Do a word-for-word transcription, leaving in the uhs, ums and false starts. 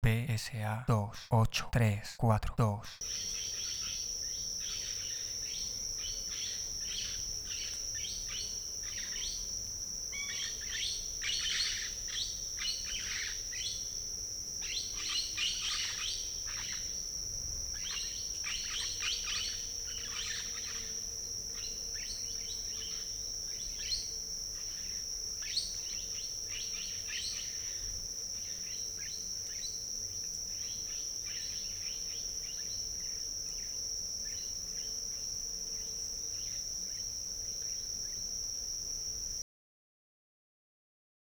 P S A dos ocho tres cuatro dos.